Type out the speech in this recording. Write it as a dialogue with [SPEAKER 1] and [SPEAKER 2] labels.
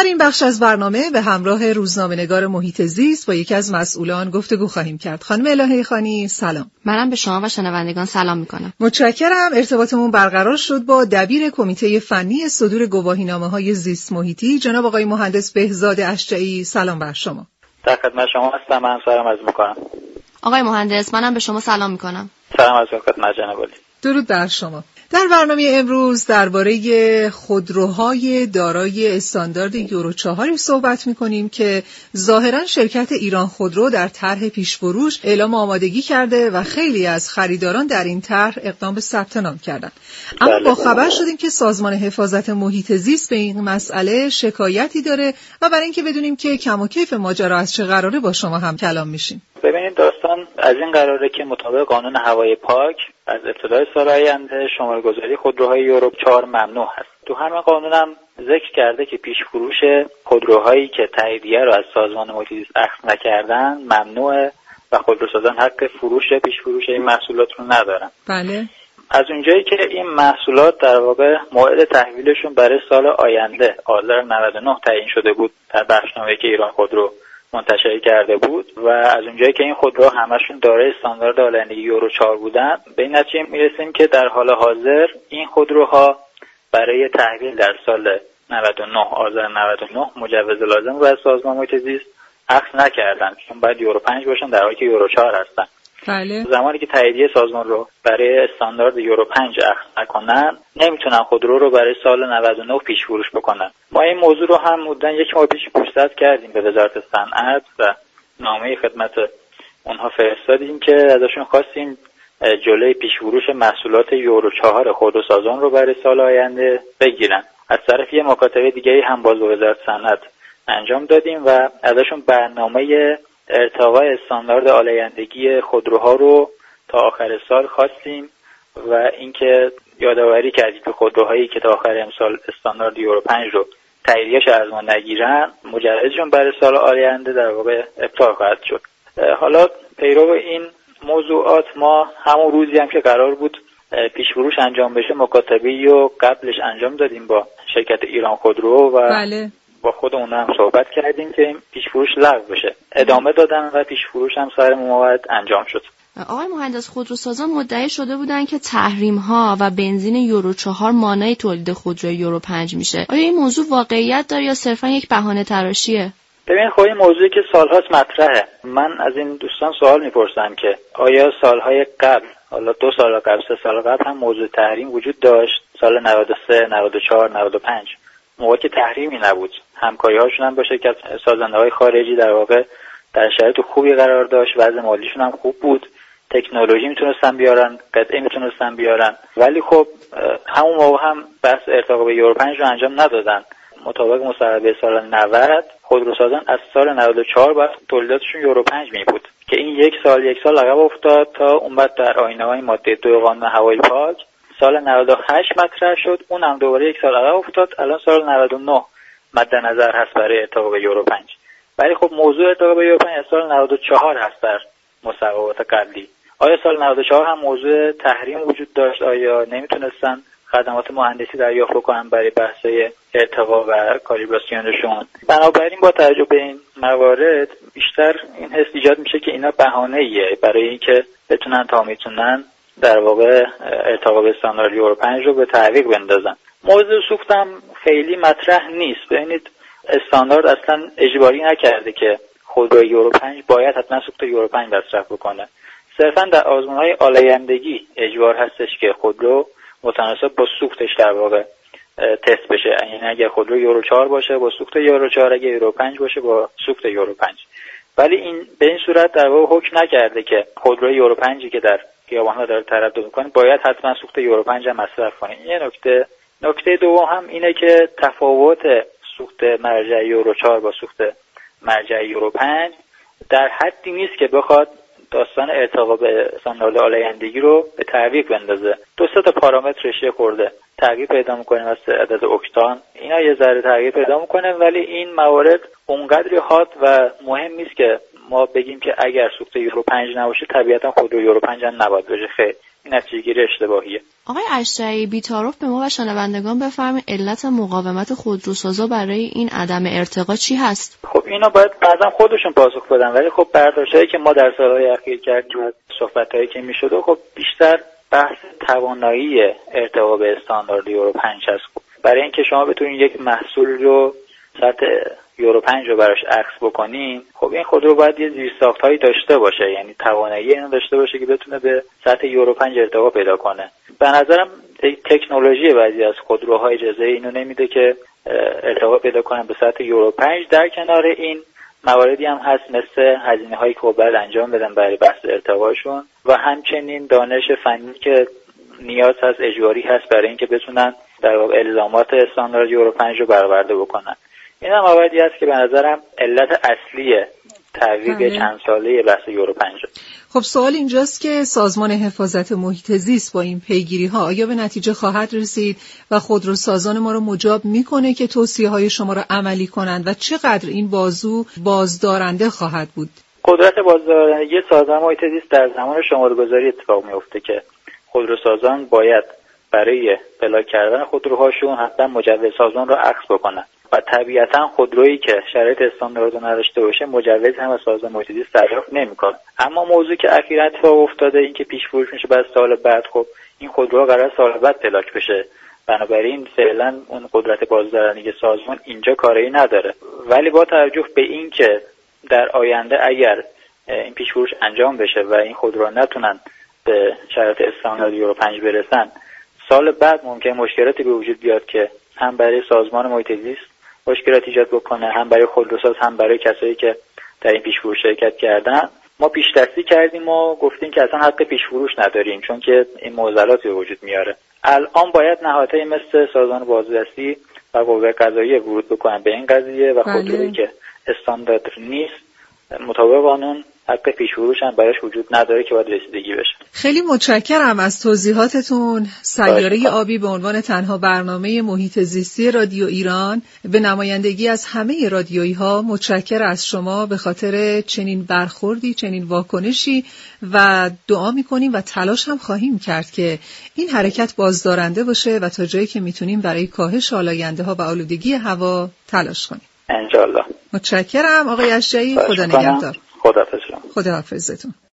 [SPEAKER 1] این بخش از برنامه به همراه روزنامه‌نگار محیط زیست با یکی از مسئولان گفتگو خواهیم کرد. خانم الهه خانی سلام.
[SPEAKER 2] منم به شما و شنوندگان سلام میکنم.
[SPEAKER 1] متشکرم. ارتباطمون برقرار شد با دبیر کمیته فنی صدور گواهینامه‌های زیست محیطی جناب آقای مهندس بهزاد اشجعی. سلام بر شما.
[SPEAKER 3] در خدمت شما هستم. من سلام عرض میکنم.
[SPEAKER 2] آقای مهندس منم به شما سلام میکنم.
[SPEAKER 3] سلام عرض خدمت جناب عالی.
[SPEAKER 1] درود بر شما. در برنامه امروز درباره خودروهای دارای استاندارد یورو 4 صحبت می‌کنیم که ظاهراً شرکت ایران خودرو در طرح پیش‌فروش اعلام آمادگی کرده و خیلی از خریداران در این طرح اقدام به ثبت نام کردند. اما با خبر شدیم که سازمان حفاظت محیط زیست به این مسئله شکایتی داره و برای اینکه بدونیم که کم و کیف ماجرا از چه قراره با شما هم کلام میشیم.
[SPEAKER 3] ببینید داستان از این قراره که مطابق قانون هوای پاک از ابتدای سال آینده شماره‌گذاری خودروهای یورو 4 ممنوع هست. تو همین قانون هم ذکر کرده که پیش فروش خودروهایی که تاییدیه رو از سازمان محیط زیست اخذ نکردن ممنوعه و خودروسازان حق فروش پیش فروش این محصولات رو ندارن.
[SPEAKER 1] بله.
[SPEAKER 3] از اونجایی که این محصولات در واقع موعد تحویلشون برای سال آینده آذر 99 تعیین شده بود در بخشنامه‌ای که ایران خودرو منتشر کرده بود و از اونجایی که این خودروها همشون دارای استاندارد آلندگی یورو 4 بودن به این نتیجه میرسیم که در حال حاضر این خودروها برای تحویل در سال 99 آذر 99 مجوز لازم رو از سازمان محیط زیست اخذ نکردن، چون باید یورو 5 باشن در حالی که یورو 4 هستن.
[SPEAKER 1] بله.
[SPEAKER 3] زمانی که تاییدیه سازمان رو برای استاندارد یورو 5 اخذ نکنن نمیتونن خودرو رو برای سال 99 پیش فروش بکنن. ما این موضوع رو هم حدوداً یک ماه پیش گوشزد کردیم به وزارت صنعت و نامه خدمت اونها فرستادیم که ازشون خواستیم جلوی پیش فروش محصولات یورو 4 خودروسازان رو برای سال آینده بگیرن. از طرف یه مکاتبه دیگه‌ای هم باز به وزارت صنعت انجام دادیم و ازشون برنامه ارتقای استاندارد آلایندگی خودروها رو تا آخر سال خواستیم و اینکه یادآوری کردیم که خودروهایی که تا آخر امسال استاندارد یورو 5 رو تاییدیه‌اش از ما نگیرن مجوزشون برای سال آینده در واقع ابطال خواهد شد. حالا پیرو این موضوعات ما همون روزی هم که قرار بود پیش فروش انجام بشه مکاتبه‌ای رو قبلش انجام دادیم با شرکت ایران خودرو و
[SPEAKER 1] بله.
[SPEAKER 3] با خود اون هم صحبت کردیم که پیش فروش لغو بشه. ادامه دادن و پیش فروش هم سر موعد انجام شد.
[SPEAKER 2] آقای مهندس خودروسازان مدعی شده بودن که تحریم‌ها و بنزین یورو 4 مانع تولید خودروی یورو 5 میشه. آیا این موضوع واقعیت داره یا صرفا یک بهانه تراشیه؟
[SPEAKER 3] ببین خب این موضوعی که سالهاست مطرحه. من از این دوستان سوال میپرسم که آیا سالهای قبل، حالا 2 سال قبل 3 سال قبل هم موضوع تحریم وجود داشت؟ سال 93 94 95 موقعی که تحریمی نبود همکاری هاشون هم با شرکت سازنده های خارجی در واقع در شرایط خوبی قرار داشت، وضع مالیشون هم خوب بود، تکنولوژی میتونستن بیارن، قطعه میتونستن بیارن، ولی خب همون موقع هم بحث ارتقا به یورو 5 رو انجام ندادن. مطابق مصوبه سال 90 خودروسازان از سال 94 بعد تولیداتشون یورو 5 می بود که این یک سال عقب افتاد تا اون بعد در آیین‌های ماده 2 قانون هوای پاک سال 98 مطرح شد، اونم دوباره یک سال عقب افتاد. الان سال 99 مد نظر هست برای ارتقا به یورو 5. ولی خب موضوع ارتقا به یورو 5 از سال 94 هست در مصوبات قبلی. آیا سال 94 هم موضوع تحریم وجود داشت؟ آیا نمیتونستن خدمات مهندسی دریافت کنن برای بحث‌های ارتقا و کالیبراسیونشون؟ بنابراین با توجه به این موارد بیشتر این حس ایجاد میشه که اینا بهانه‌ایه برای اینکه بتونن تا میتونن در واقع ارتقا به استاندارد یورو 5 رو به تعویق بندازن. موضوع سوخت هم خیلی مطرح نیست. ببینید استاندارد اصلا اجباری نکرده که خودروی یورو 5 باید حتما سوخت یورو 5 مصرف بکنه. صرفا در آزمون‌های آلایندگی اجبار هستش که خودرو متناسب با سوختش در واقع تست بشه. یعنی اگر خودرو یورو 4 باشه با سوخت یورو 4، اگر یورو 5 باشه با سوخت یورو 5. ولی این به این صورت در واقع حکم نکرده که خودروی یورو 5 که در خیابان‌ها داره تردد می‌کنه باید حتما سوخت یورو 5 هم مصرف کنه. این نکته. نکته دوم هم اینه که تفاوت سوخت مرجع یورو 4 با سوخت مرجع یورو 5 در حدی نیست که بخواد داستان ارتقا به استاندارد آلایندگی رو به تعویق بندازه. 2 تا پارامترش یه خورده تغییر پیدا می‌کنه، مثل عدد اکتان اینا یه ذره تغییر پیدا می‌کنه، ولی این موارد اونقدری حاد و مهم نیست که ما بگیم که اگر سوخت یورو 5 نباشه طبیعتا خودرو یورو 5 هم نباید باشه. خیر، این نتیجه‌گیری اشتباهیه.
[SPEAKER 2] آقای اشجعی، بی‌تعارف به ما و شنوندگان بفرمایید علت مقاومت خودروسازا برای این عدم ارتقا چی هست؟
[SPEAKER 3] خب اینا باید بعضا خودشون پاسخ بدن، ولی خب برداشتایی که ما در سالهای اخیر کردیم و صحبتایی که میشد خب بیشتر بحث توانایی ارتقا به استاندارد یورو 5 هست. برای اینکه شما بتونید یک محصول رو سطح یورو 5 رو براش عکس بکنین، خب این خودرو باید یه زیرساخت‌هایی داشته باشه، یعنی توانایی اینو داشته باشه که بتونه به سطح یورو 5 ارتقا پیدا کنه. به نظرم تکنولوژی بعضی از خودروها اجازه اینو نمیده که ارتقا پیدا کنن به سطح یورو 5. در کنار این مواردی هم هست مثل هزینه‌هایی که باید انجام بدن برای بحث ارتقاشون و همچنین دانش فنی که نیاز هست، اجباری هست برای اینکه بتونن در واقع الزامات استاندارد یورو 5 رو برآورده بکنن. این هم مواردی هست که به نظرم علت اصلی تغییر چند ساله بحث یورو 5.
[SPEAKER 1] خب سوال اینجاست که سازمان حفاظت محیط زیست با این پیگیری‌ها آیا به نتیجه خواهد رسید و خودروسازان ما رو مجاب میکنه که توصیه‌های شما رو عملی کنند و چقدر این بازو بازدارنده خواهد بود؟
[SPEAKER 3] قدرت بازدارندگی سازمان محیط زیست در زمان شماره‌گذاری اتفاق میفته که خودروسازان باید برای پلاک کردن خودروهاشون حتما مجوز سازمان رو اخذ بکنن و طبیعتا خودرویی که شرایط استاندارد رو نداشته باشه مجوز هم از سازمان محیط زیست دریافت نمی‌کنه. اما موضوعی که اخیراً اتفاق افتاده این که پیش فروش میشه بعد سال بعد، خب این خودروها قرار سال بعد پلاک بشه، بنابراین فعلا اون قدرت بازدارندگی سازمان اینجا کاری نداره. ولی با توجه به این که در آینده اگر این پیش فروش انجام بشه و این خودروها نتونن به شرایط استاندارد یورو 5 برسن، سال بعد ممکن مشکلاتی به وجود بیاد که هم برای سازمان محیط زیست مشکلات ایجاد بکنه، هم برای خودروساز، هم برای کسایی که در این پیش فروش شرکت کردن. ما پیش دستی کردیم و گفتیم که اصلا حق پیش فروش نداریم چون که این معضلاتی به وجود میاره. الان باید نهادهای مثل سازمان بازرسی و قوه قضاییه ورود بکنن به این قضیه و خودرویی که استاندارد نیست مطابق قانون حق پیش فروش هم براش وجود نداره که باید رسیدگی بشه.
[SPEAKER 1] خیلی متشکرم از توضیحاتتون. سیاره آبی به عنوان تنها برنامه محیط زیستی رادیو ایران به نمایندگی از همه رادیویی ها متشکر از شما به خاطر چنین برخوردی، چنین واکنشی و دعا میکنیم و تلاش هم خواهیم کرد که این حرکت بازدارنده باشه و تا جایی که میتونیم برای کاهش آلاینده ها و آلودگی هوا تلاش کنیم.
[SPEAKER 3] انشالله.
[SPEAKER 1] متشکرم آقای اشجعی. خدا نگهدار.
[SPEAKER 3] خداحافظ.
[SPEAKER 1] خداحافظتون.